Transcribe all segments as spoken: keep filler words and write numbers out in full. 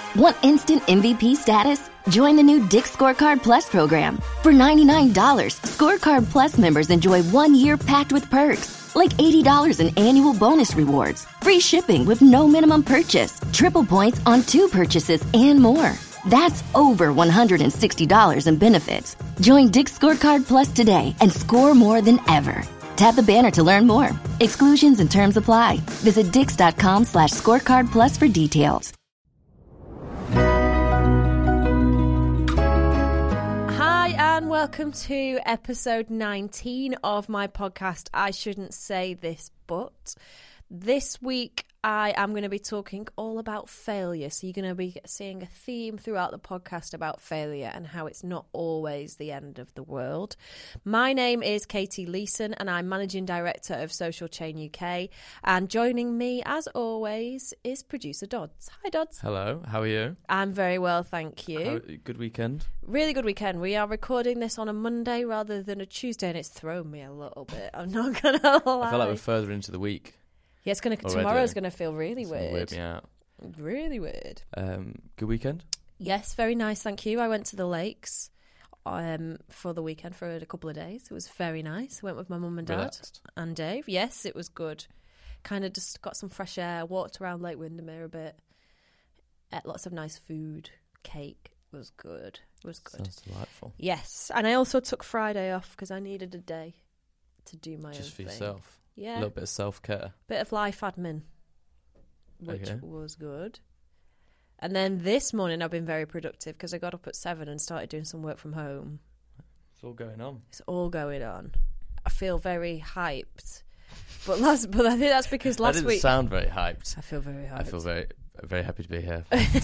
Want instant M V P status? Join the new Dick's Scorecard Plus program. For ninety-nine dollars, Scorecard Plus members enjoy one year packed with perks, like eighty dollars in annual bonus rewards, free shipping with no minimum purchase, triple points on two purchases, and more. That's over one hundred sixty dollars in benefits. Join Dick's Scorecard Plus today and score more than ever. Tap the banner to learn more. Exclusions and terms apply. Visit dix.com slash scorecard plus for details. Hi and welcome to episode nineteen of my podcast, I Shouldn't Say This, But. This week I am going to be talking all about failure. So you're going to be seeing a theme throughout the podcast about failure and how it's not always the end of the world. My name is Katie Leeson and I'm Managing Director of Social Chain U K. And joining me, as always, is producer Dodds. Hi, Dodds. Hello, how are you? I'm very well, thank you. How, good weekend? Really good weekend. We are recording this on a Monday rather than a Tuesday, and it's thrown me a little bit. I'm not going to lie. I feel like we're further into the week. Yeah, it's gonna. Already. Tomorrow's gonna feel really It's weird. Weird me out. Really weird. Um, good weekend. Yes, very nice. Thank you. I went to the lakes um, for the weekend for a couple of days. It was very nice. I went with my mum and dad Relaxed. and Dave. Yes, it was good. Kind of just got some fresh air. Walked around Lake Windermere a bit. Ate lots of nice food. Cake. It was good. It was good. Sounds delightful. Yes, and I also took Friday off because I needed a day to do my Just own for thing. yourself. Yeah. A little bit of self-care. Bit of life admin, which Okay. was good. And then this morning I've been very productive because I got up at seven and started doing some work from home. It's all going on. It's all going on. I feel very hyped. But last, but I think that's because last that didn't week... sound very hyped. I feel very hyped. I feel very, very happy to be here.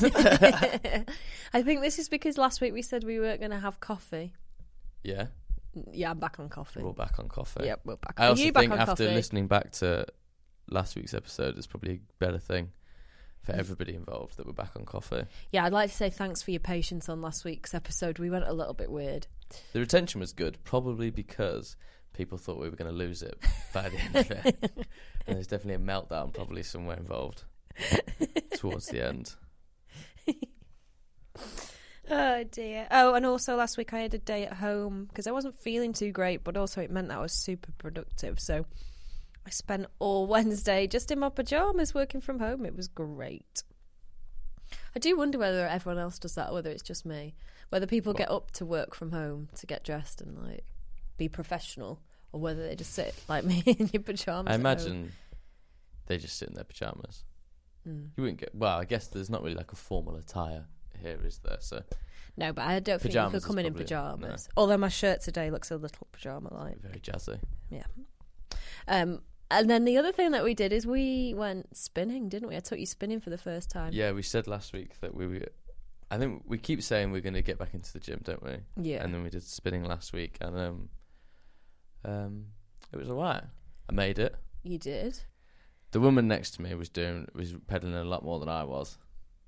I think this is because last week we said we weren't going to have coffee. Yeah, Yeah, I'm back on coffee. we're all back on coffee. Yep, we're back. I Are also you back think on after coffee? listening back to last week's episode, it's probably a better thing for everybody involved that we're back on coffee. Yeah, I'd like to say thanks for your patience on last week's episode. We went a little bit weird. The retention was good, probably because people thought we were going to lose it by the end of it. And there's definitely a meltdown probably somewhere involved towards the end. Oh dear. Oh, and also last week I had a day at home because I wasn't feeling too great, but also it meant that I was super productive. So I spent all Wednesday just in my pajamas working from home. It was great. I do wonder whether everyone else does that or whether it's just me. Whether people What? get up to work from home to get dressed and like be professional, or whether they just sit like me in your pajamas. I at imagine home. they just sit in their pyjamas. Mm. You wouldn't get, well, I guess there's not really like a formal attire here, is there? So No, but I don't think Pyjamas you is could come in in probably- pajamas. Although my shirt today looks a little pajama-like. very jazzy. Yeah. Um, and then the other thing that we did is we went spinning, didn't we? I took you spinning for the first time. Yeah, we said last week that we were, I think we keep saying we're going to get back into the gym, don't we? Yeah. And then we did spinning last week, and um, um, it was alright. I made it. You did? The woman next to me was doing was pedaling a lot more than I was,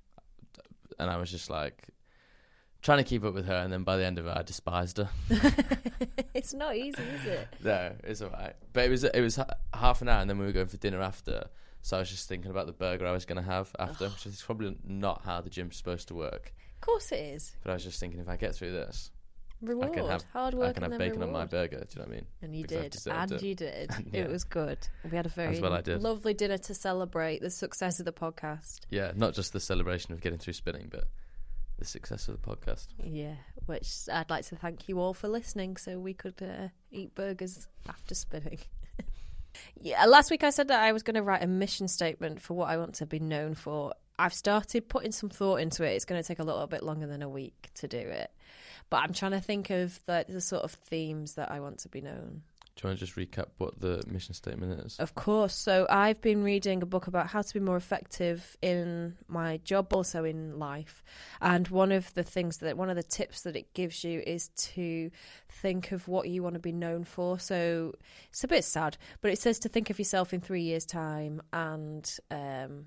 and I was just like trying to keep up with her. And then by the end of it, I despised her. It's not easy, is it? No, it's alright. But it was it was ha- half an hour, and then we were going for dinner after. So I was just thinking about the burger I was going to have after, which is probably not how the gym's supposed to work. Of course it is. But I was just thinking, if I get through this, Reward. I can have Hard work I can and have then bacon on my reward. burger. Do you know what I mean? And you Because I've did. deserved And it. you did. Yeah. It was good. We had a very well I did. lovely dinner to celebrate the success of the podcast. Yeah, not just the celebration of getting through spinning, but the success of the podcast. Yeah, which I'd like to thank you all for listening so we could uh, eat burgers after spinning. Yeah, last week I said that I was going to write a mission statement for what I want to be known for. I've started putting some thought into it. It's going to take a little bit longer than a week to do it. But I'm trying to think of the, the sort of themes that I want to be known. Do you want to just recap what the mission statement is? Of course. So I've been reading a book about how to be more effective in my job, also in life. And one of the things that, one of the tips that it gives you is to think of what you want to be known for. So it's a bit sad, but it says to think of yourself in three years' time and um,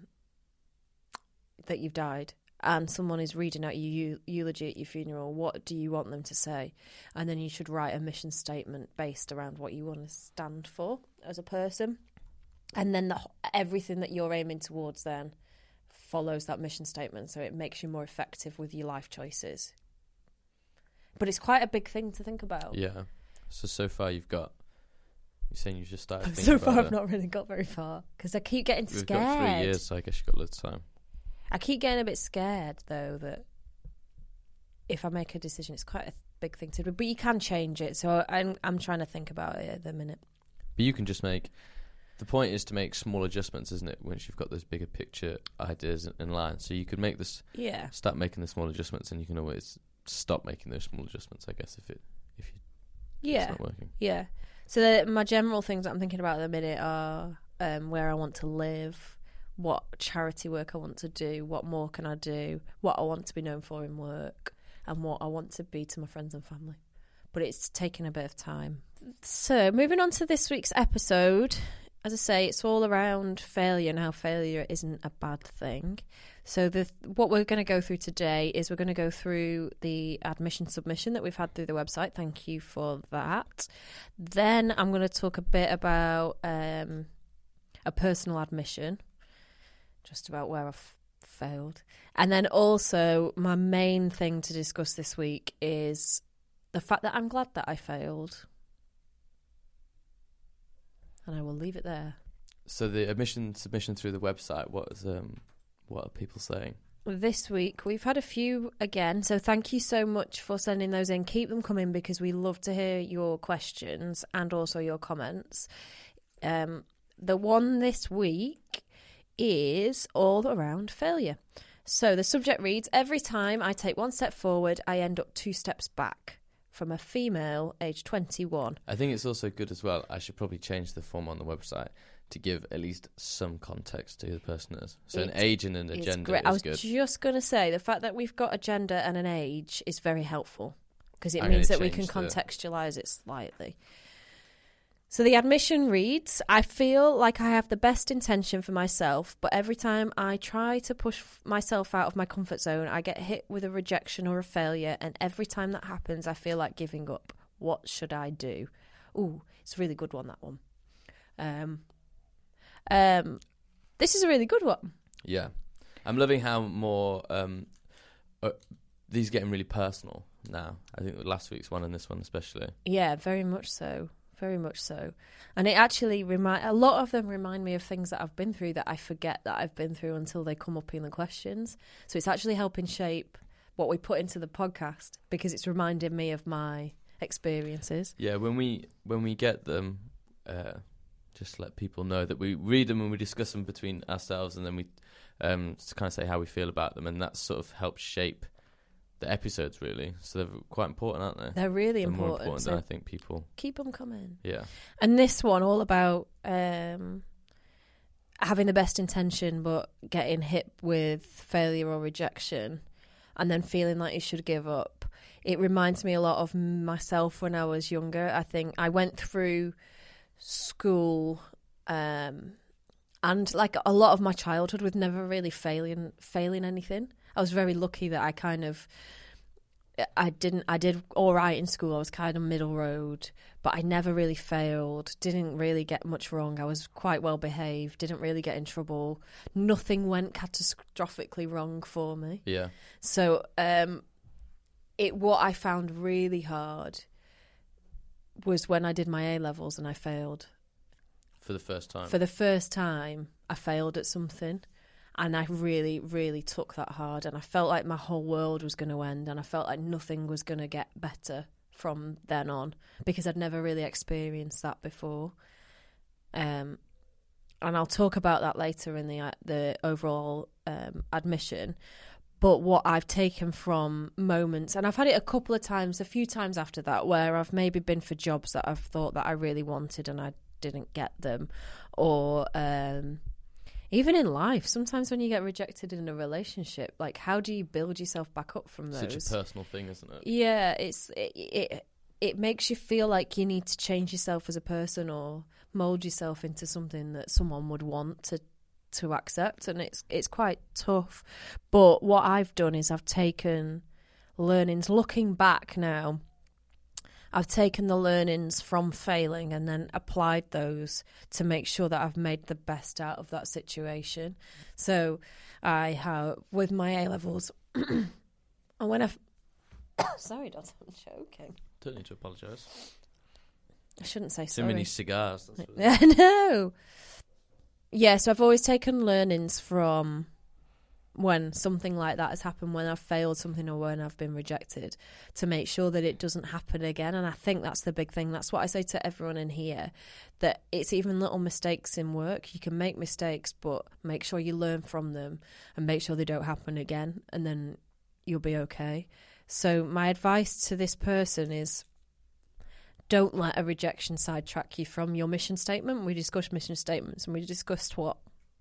that you've died. And someone is reading out your eulogy at your funeral, what do you want them to say? And then you should write a mission statement based around what you want to stand for as a person. And then the, everything that you're aiming towards then follows that mission statement, so it makes you more effective with your life choices. But it's quite a big thing to think about. Yeah. So, so far you've got... You're saying you've just started thinking So about far it. I've not really got very far, because I keep getting We've scared. got three years, so I guess you've got loads of time. I keep getting a bit scared, though, that if I make a decision, it's quite a big thing to do. But you can change it, so I'm I'm trying to think about it at the minute. But you can just make... The point is to make small adjustments, isn't it? Once you've got those bigger picture ideas in line. So you could make this... Yeah. Start making the small adjustments, and you can always stop making those small adjustments, I guess, if it if you, Yeah. it's not working. Yeah. So the, my general things that I'm thinking about at the minute are um, where I want to live, what charity work I want to do, what more can I do, what I want to be known for in work, and what I want to be to my friends and family. But it's taken a bit of time. So moving on to this week's episode, as I say, it's all around failure and how failure isn't a bad thing. So the what we're going to go through today is we're going to go through the admission submission that we've had through the website. Thank you for that. Then I'm going to talk a bit about um, a personal admission, just about where I've failed. And then also my main thing to discuss this week is the fact that I'm glad that I failed. And I will leave it there. So the admission submission through the website, what is um what are people saying? This week we've had a few again, so thank you so much for sending those in. Keep them coming because we love to hear your questions and also your comments. Um, the one this week is all around failure. So the subject reads, every time I take one step forward, I end up two steps back. From a female, aged twenty-one. I think it's also good as well. I should probably change the form on the website to give at least some context to who the person is. So It an age and an It's agenda great. is I was good. just going to say, the fact that we've got a gender and an age is very helpful because it I'm means gonna that we can change the- contextualise it slightly. So the admission reads, I feel like I have the best intention for myself, but every time I try to push f- myself out of my comfort zone, I get hit with a rejection or a failure, and every time that happens, I feel like giving up. What should I do? Ooh, it's a really good one, that one. Um, um, this is a really good one. Yeah. I'm loving how more... Um, uh, these are getting really personal now. I think last week's one and this one especially. Yeah, very much so. Very much so. And it actually remind a lot of them remind me of things that I've been through that I forget that I've been through until they come up in the questions. So it's actually helping shape what we put into the podcast because it's reminding me of my experiences. Yeah, when we when we get them, uh, just let people know that we read them and we discuss them between ourselves, and then we um, kind of say how we feel about them, and that sort of helps shape the episodes, really. So they're quite important, aren't they? They're really They're important. more important so than I think people... keep them coming. Yeah. And this one, all about um, having the best intention but getting hit with failure or rejection and then feeling like you should give up. It reminds me a lot of myself when I was younger. I think I went through school um, and like a lot of my childhood with never really failing failing anything. I was very lucky that I kind of, I didn't, I did all right in school. I was kind of middle road, but I never really failed. Didn't really get much wrong. I was quite well behaved. Didn't really get in trouble. Nothing went catastrophically wrong for me. Yeah. So, um, it what I found really hard was when I did my A levels and I failed. For the first time. For the first time, I failed at something. And I really, really took that hard. And I felt like my whole world was going to end. And I felt like nothing was going to get better from then on. Because I'd never really experienced that before. Um, and I'll talk about that later in the uh, the overall um, admission. But what I've taken from moments, and I've had it a couple of times, a few times after that, where I've maybe been for jobs that I've thought that I really wanted and I didn't get them. Or... Um, Even in life, sometimes when you get rejected in a relationship, like how do you build yourself back up from those? Such a personal thing, isn't it? Yeah, it's it, it it makes you feel like you need to change yourself as a person or mold yourself into something that someone would want to to accept, and it's it's quite tough. But what I've done is I've taken learnings. Looking back now, I've taken the learnings from failing and then applied those to make sure that I've made the best out of that situation. So I have, with my A-levels, and when I've... Sorry, Dad, I'm choking. Don't need to apologise. I shouldn't say Too sorry. Too many cigars. That's what I know. Yeah, so I've always taken learnings from when something like that has happened, when I've failed something or when I've been rejected, to make sure that it doesn't happen again. And I think that's the big thing. That's what I say to everyone in here, that it's even little mistakes in work. You can make mistakes, but make sure you learn from them and make sure they don't happen again, and then you'll be okay. So my advice to this person is, don't let a rejection sidetrack you from your mission statement. We discussed mission statements and we discussed what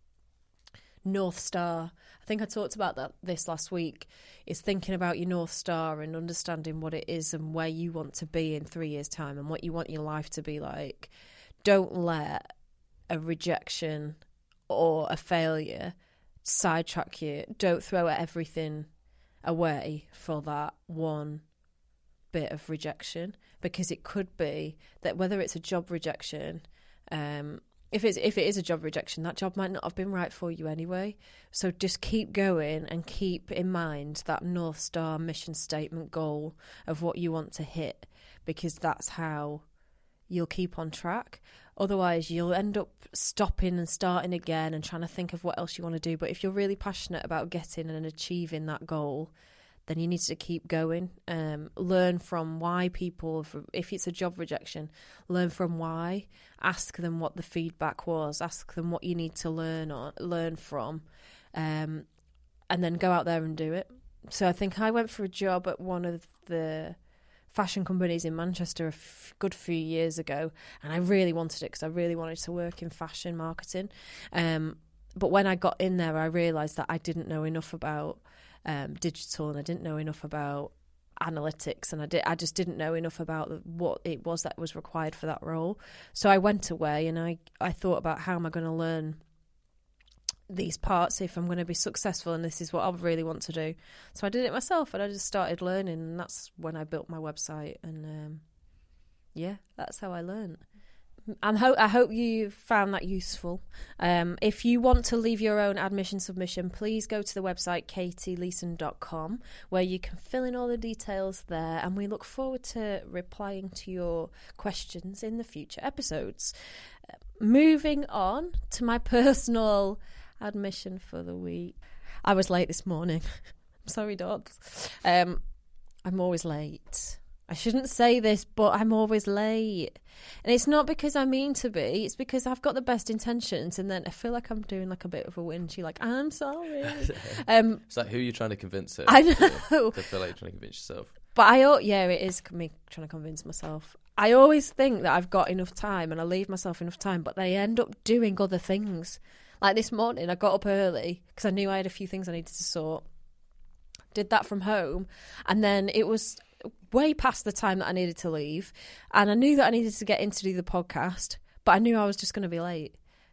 North Star, I think I talked about that this last week, is thinking about your North Star and understanding what it is and where you want to be in three years' time and what you want your life to be like. Don't let a rejection or a failure sidetrack you. Don't throw everything away for that one bit of rejection, because it could be that whether it's a job rejection, um, if it's if it is a job rejection, that job might not have been right for you anyway. So just keep going and keep in mind that North Star mission statement goal of what you want to hit, because that's how you'll keep on track. Otherwise, you'll end up stopping and starting again and trying to think of what else you want to do. But if you're really passionate about getting and achieving that goal, then you need to keep going. Um, learn from why people, if it's a job rejection, learn from why. Ask them what the feedback was. Ask them what you need to learn or learn from, um, and then go out there and do it. So I think I went for a job at one of the fashion companies in Manchester a f- good few years ago, and I really wanted it because I really wanted to work in fashion marketing. Um, but when I got in there, I realised that I didn't know enough about Um, digital, and I didn't know enough about analytics, and I did I just didn't know enough about what it was that was required for that role. So I went away and I, I thought about, how am I going to learn these parts if I'm going to be successful, and this is what I really want to do. So I did it myself, and I just started learning, and that's when I built my website, and um, yeah, that's how I learned. And ho- I hope you found that useful. Um, if you want to leave your own admission submission, please go to the website katie leeson dot com, where you can fill in all the details there, and we look forward to replying to your questions in the future episodes. Uh, moving on to my personal admission for the week. I was late this morning. I'm sorry, dogs. Um, I'm always late. I shouldn't say this, but I'm always late. And it's not because I mean to be, it's because I've got the best intentions, and then I feel like I'm doing like a bit of a whinge, like, I'm sorry. um, it's like, who are you trying to convince here? I know. To, to feel like you're trying to convince yourself. But I, yeah, it is me trying to convince myself. I always think that I've got enough time and I leave myself enough time, but I end up doing other things. Like this morning, I got up early because I knew I had a few things I needed to sort. Did that from home, and then it was way past the time that I needed to leave, and I knew that I needed to get in to do the podcast, but I knew I was just going to be late.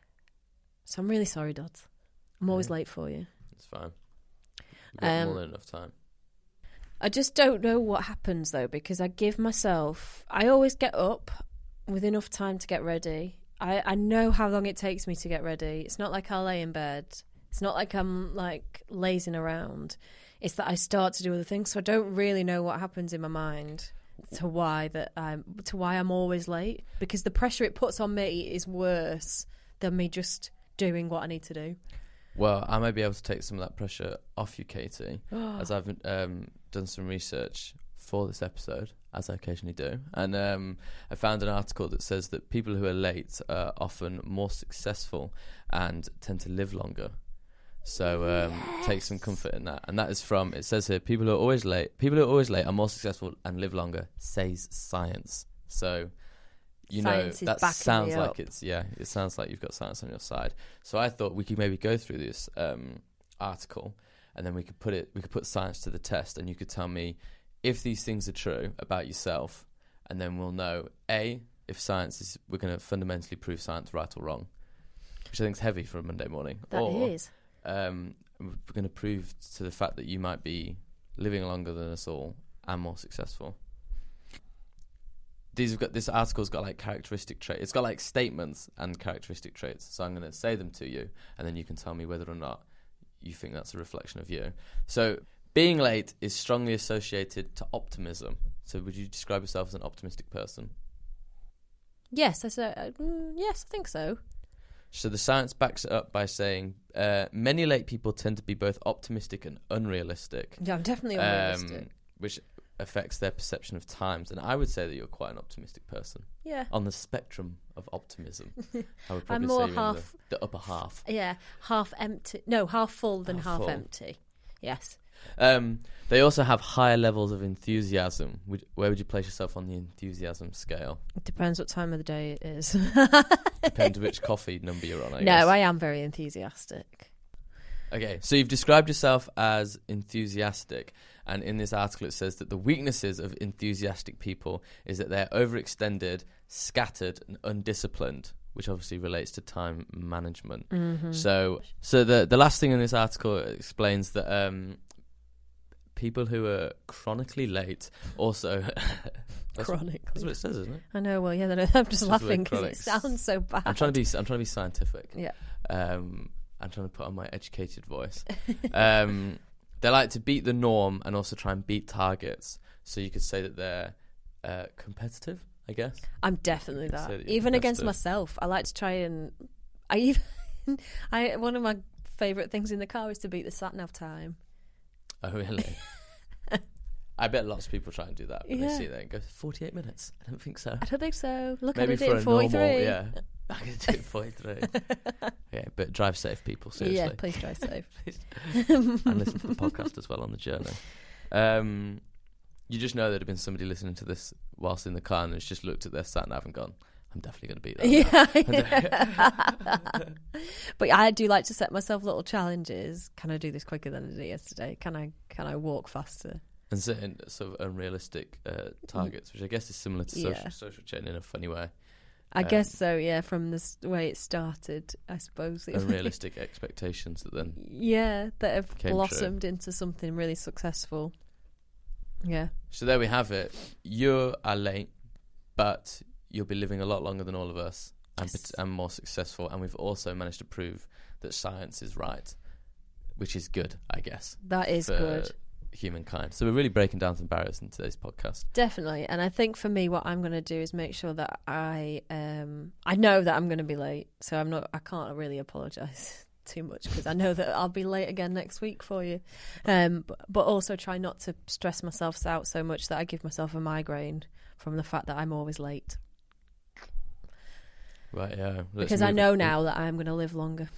So I'm really sorry, Dad. I'm always Yeah. late for you. It's fine. You've got Um, more than enough time. I just don't know what happens, though, because I give myself... I always get up with enough time to get ready. I, I know how long it takes me to get ready. It's not like I lay in bed. It's not like I'm, like, lazing around. It's that I start to do other things, so I don't really know what happens in my mind to why that I'm to why I'm always late, because the pressure it puts on me is worse than me just doing what I need to do. Well, I may be able to take some of that pressure off you, Katie, as I've um, done some research for this episode, as I occasionally do, and um, I found an article that says that people who are late are often more successful and tend to live longer. So um, yes. Take some comfort in that. And that is from, it says here, people who are always late, people who are always late are more successful and live longer, says science. So, you science know, that is sounds me like up. it's, yeah, it sounds like you've got science on your side. So I thought we could maybe go through this um, article, and then we could put it, we could put science to the test, and you could tell me if these things are true about yourself, and then we'll know, A, if science is, we're going to fundamentally prove science right or wrong, which I think is heavy for a Monday morning. That or, is. Um, we're going to prove to the fact that you might be living longer than us all and more successful. these have got this article's got like characteristic traits. It's got like statements and characteristic traits. So I'm going to say them to you, and then you can tell me whether or not you think that's a reflection of you. So being late is strongly associated to optimism. So would you describe yourself as an optimistic person? Yes, I say, uh, mm, yes, I think so. So the science backs it up by saying uh, many late people tend to be both optimistic and unrealistic. Yeah, I'm definitely unrealistic. Um, which affects their perception of times. And I would say that you're quite an optimistic person. Yeah. On the spectrum of optimism, I would probably I'm more say you're half, in the, the upper half. Yeah, half empty. No, half full than half, half full. empty. Yes. Um, they also have higher levels of enthusiasm. Would, where would you place yourself on the enthusiasm scale? It depends what time of the day it is. Depends which coffee number you're on, I no, guess. I am very enthusiastic. Okay, so you've described yourself as enthusiastic, and in this article it says that the weaknesses of enthusiastic people is that they're overextended, scattered, and undisciplined, which obviously relates to time management. Mm-hmm. So, so the the last thing in this article explains that um, people who are chronically late also that's chronically. What, that's what it says, isn't it? I know. Well, yeah, I'm just It's laughing because chronic. it sounds so bad. I'm trying to be. I'm trying to be scientific. Yeah. Um, I'm trying to put on my educated voice. Um, they like to beat the norm and also try and beat targets. So you could say that they're uh, competitive, I guess. I'm definitely Say that. that you're Even against competitive. myself, I like to try and. I even. I one of my favourite things in the car is to beat the sat nav time. Oh, really? I bet lots of people try and do that when Yeah. they see that and go, forty-eight minutes? I don't think so. I don't think so. Look, Maybe I did for it a in forty-three. normal, yeah. I could do it forty-three. Yeah, but drive safe, people, seriously. Yeah, please drive safe. And listen to the podcast as well on the journey. Um, you just know there'd have been somebody listening to this whilst in the car and has just looked at their sat nav and gone, I'm definitely going to beat that. Yeah. But I do like to set myself little challenges. Can I do this quicker than I did yesterday? Can I can I walk faster? And setting sort of unrealistic uh, targets, which I guess is similar to social, Yeah. social chatting in a funny way. I Um, guess so, yeah, from the s- way it started, I suppose. It Unrealistic expectations that then Yeah, that have Came true. blossomed into something really successful. Yeah. So there we have it. You are late, but you'll be living a lot longer than all of us and, Yes. and more successful. And we've also managed to prove that science is right, which is good, I guess, That is for good. humankind. So we're really breaking down some barriers in today's podcast. Definitely. And I think for me, what I'm going to do is make sure that I, um, I know that I'm going to be late. So I'm not, I can't really apologise too much because I know that I'll be late again next week for you. Um, but, but also try not to stress myself out so much that I give myself a migraine from the fact that I'm always late. Right, yeah. Let's Because I move know it. now that I'm going to live longer.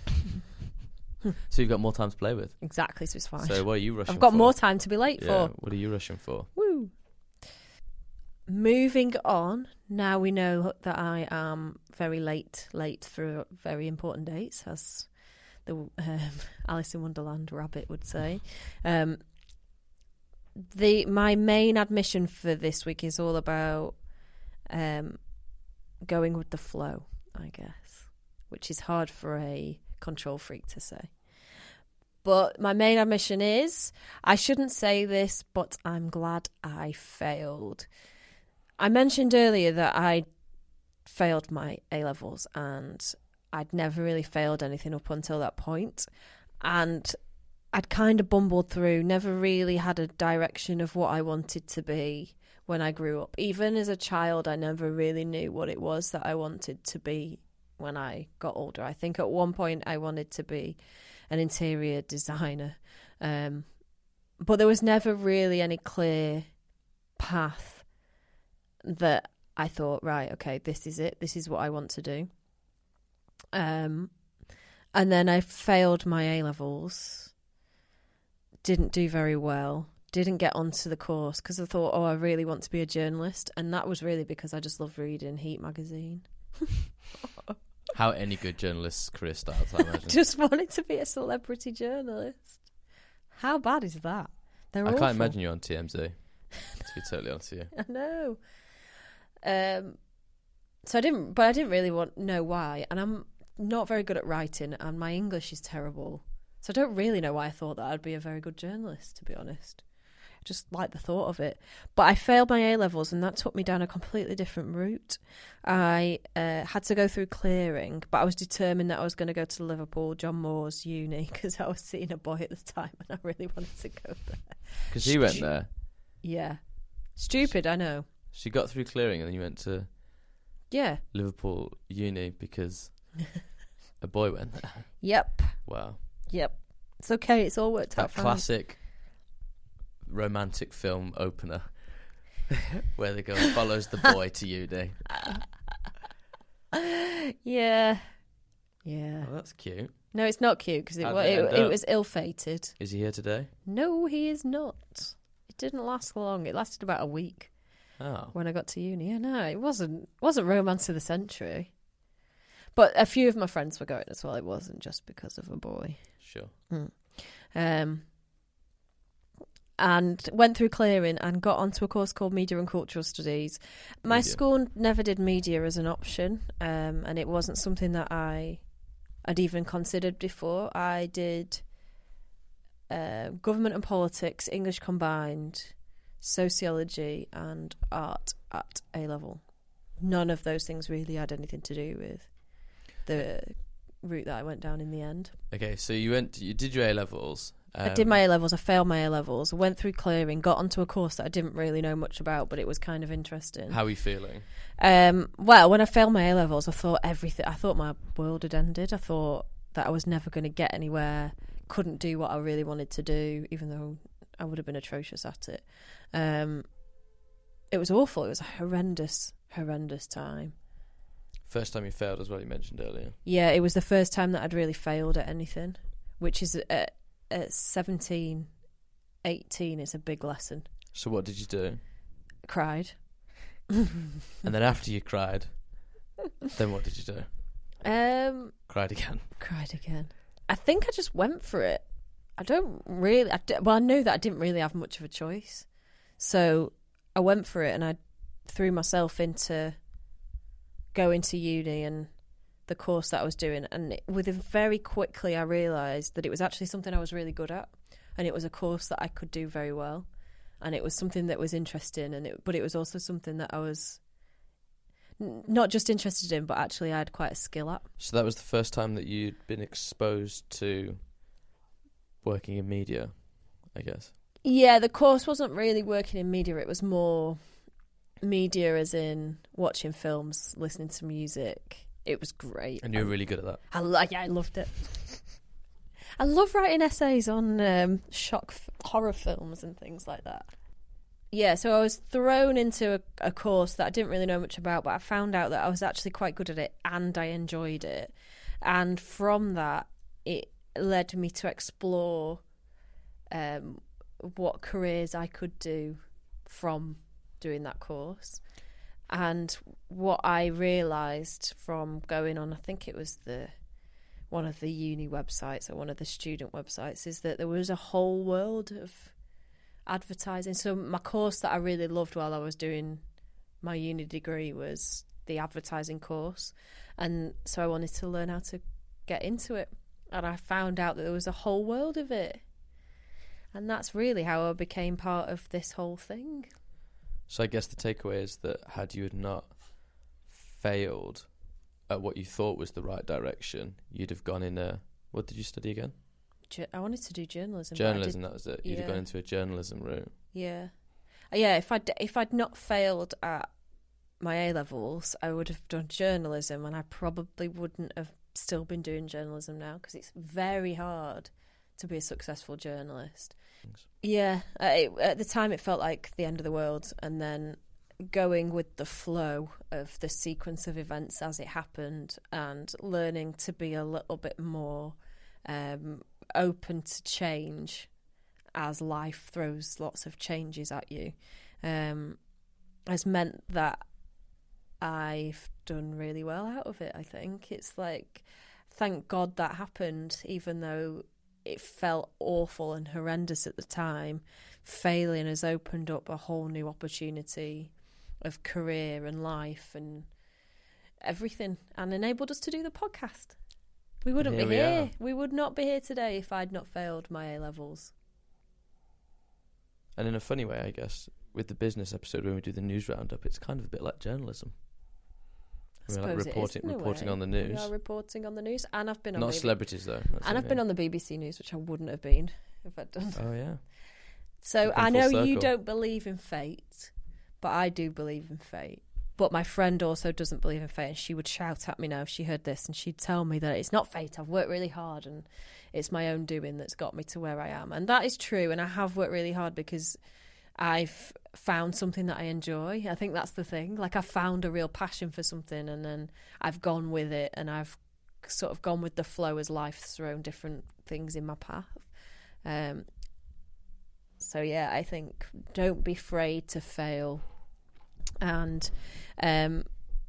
So you've got more time to play with. Exactly, so it's fine. So what are you rushing I've got for? more time to be late Yeah, for. what are you rushing for? Woo. Moving on, now we know that I am very late, late for very important dates, as the um, Alice in Wonderland rabbit would say. Um, the my main admission for this week is all about um, going with the flow, I guess, which is hard for a control freak to say. But my main admission is, I shouldn't say this, but I'm glad I failed. I mentioned earlier that I failed my A-levels and I'd never really failed anything up until that point. And I'd kind of bumbled through, never really had a direction of what I wanted to be when I grew up. Even as a child, I never really knew what it was that I wanted to be when I got older. I think at one point I wanted to be an interior designer. Um, but there was never really any clear path that I thought, right, okay, this is it. This is what I want to do. Um, and then I failed my A-levels. Didn't do very well. Didn't get onto the course because I thought, oh, I really want to be a journalist. And that was really because I just love reading Heat magazine. How any good journalist's career starts, I imagine. Just wanted to be a celebrity journalist. How bad is that? They're I awful. can't imagine you on T M Z, to be totally honest with you. I know. Um, so I didn't, but I didn't really want know why. And I'm not very good at writing, and my English is terrible. So I don't really know why I thought that I'd be a very good journalist, to be honest. just like the thought of it. But I failed my A-levels, and that took me down a completely different route. I uh, had to go through clearing, but I was determined that I was going to go to Liverpool, John Moore's uni, because I was seeing a boy at the time, and I really wanted to go there. Because he went there? Yeah. Stupid, I know. She got through clearing, and then you went to yeah Liverpool uni because a boy went there? Yep. Wow. Yep. It's okay, it's all worked that out fine. Classic romantic film opener where the girl follows the boy to uni. Yeah. Yeah. Oh, that's cute. No, it's not cute because it, How'd wa- they it, end it up? was ill-fated. Is he here today? No, he is not. It didn't last long. It lasted about a week Oh. when I got to uni. Yeah, no, it wasn't wasn't romance of the century. But a few of my friends were going as well. It wasn't just because of a boy. Sure. Mm. Um, and went through clearing and got onto a course called Media and Cultural Studies. My Media. school never did media as an option, um, and it wasn't something that I I'd even considered before. I did uh, government and politics, English combined, sociology and art at A-level. None of those things really had anything to do with the route that I went down in the end. Okay, so you went, you did your A levels. Um, I did my A-levels, I failed my A-levels, went through clearing, got onto a course that I didn't really know much about, but it was kind of interesting. How are you feeling? Um, well, when I failed my A-levels, I thought everything, I thought my world had ended. I thought that I was never going to get anywhere, couldn't do what I really wanted to do, even though I would have been atrocious at it. Um, it was awful. It was a horrendous, horrendous time. First time you failed as well, you mentioned earlier. Yeah, it was the first time that I'd really failed at anything, which is at, at seventeen, eighteen, it's a big lesson. So what did you do? Cried. And then after you cried, then what did you do? Um, Cried again. cried again. I think I just went for it. I don't really... I d- well, I knew that I didn't really have much of a choice. So I went for it and I threw myself into going to uni and the course that I was doing. And it, within very quickly, I realised that it was actually something I was really good at. And it was a course that I could do very well. And it was something that was interesting. And it, but it was also something that I was n- not just interested in, but actually I had quite a skill at. So that was the first time that you'd been exposed to working in media, I guess. Yeah, the course wasn't really working in media. It was more media as in watching films, listening to music. It was great. And you were really good at that. I, lo- yeah, I loved it. I love writing essays on um, shock f- horror films and things like that. Yeah, so I was thrown into a, a course that I didn't really know much about, but I found out that I was actually quite good at it and I enjoyed it. And from that, it led me to explore um, what careers I could do from doing that course. And what I realised from going on, I think it was the one of the uni websites or one of the student websites, is that there was a whole world of advertising. So my course that I really loved while I was doing my uni degree was the advertising course. And so I wanted to learn how to get into it. And I found out that there was a whole world of it. And that's really how I became part of this whole thing. So I guess the takeaway is that had you had not failed at what you thought was the right direction, you'd have gone in a... What did you study again? Ju- I wanted to do journalism. but I Journalism, did- that was it. You'd have yeah. gone into a journalism route. Yeah. Uh, Yeah, if I'd, if I'd not failed at my A-levels, I would have done journalism, and I probably wouldn't have still been doing journalism now, because it's very hard to be a successful journalist. Thanks. Yeah, uh, it, at the time it felt like the end of the world, and then going with the flow of the sequence of events as it happened and learning to be a little bit more um, open to change as life throws lots of changes at you um, has meant that I've done really well out of it, I think. It's like, thank God that happened, even though it felt awful and horrendous at the time. Failing has opened up a whole new opportunity of career and life and everything, and enabled us to do the podcast. We wouldn't Here be we here. are. We would not be here today if I'd not failed my A-levels. And in a funny way, I guess, with the business episode, when we do the news roundup, it's kind of a bit like journalism. I We're like suppose reporting, it is, in a reporting way. on the news. We are reporting on the news, and I've been on Not B B- celebrities though. That's and the I've been thing. on the B B C News, which I wouldn't have been if I'd done. Oh yeah. So You've come I know full you circle. don't believe in fate, but I do believe in fate. But my friend also doesn't believe in fate, and she would shout at me now if she heard this, and she'd tell me that it's not fate. I've worked really hard, and it's my own doing that's got me to where I am, and that is true. And I have worked really hard because I've found something that I enjoy. I think that's the thing. Like, I've found a real passion for something, and then I've gone with it, and I've sort of gone with the flow as life's thrown different things in my path. Um, so, yeah, I think don't be afraid to fail, and um,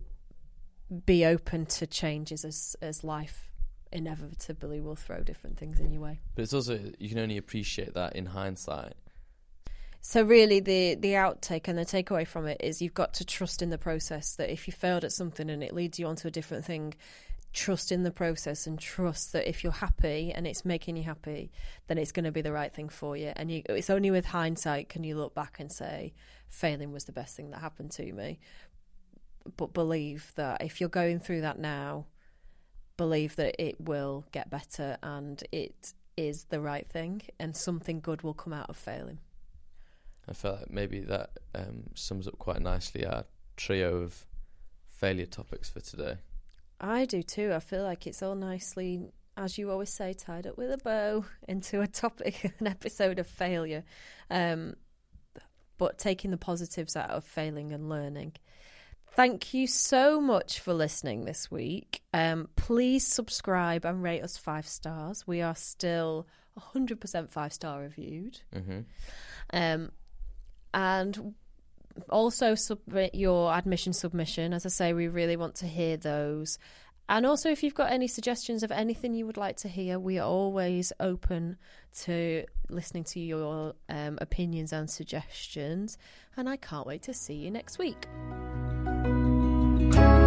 be open to changes as, as life inevitably will throw different things in your way. But it's also, you can only appreciate that in hindsight. So really the, the outtake and the takeaway from it is you've got to trust in the process, that if you failed at something and it leads you on to a different thing, trust in the process and trust that if you're happy and it's making you happy, then it's going to be the right thing for you. And you, it's only with hindsight can you look back and say, failing was the best thing that happened to me. But believe that if you're going through that now, believe that it will get better and it is the right thing and something good will come out of failing. I felt like maybe that um, sums up quite nicely our trio of failure topics for today. I do too. I feel like it's all nicely, as you always say, tied up with a bow into a topic, an episode of failure. Um, but taking the positives out of failing and learning. Thank you so much for listening this week. Um, please subscribe and rate us five stars. We are still one hundred percent five-star reviewed. Mm-hmm. Um, and also submit your admission submission. As I say, we really want to hear those. And also, if you've got any suggestions of anything you would like to hear, we are always open to listening to your um, opinions and suggestions. And I can't wait to see you next week.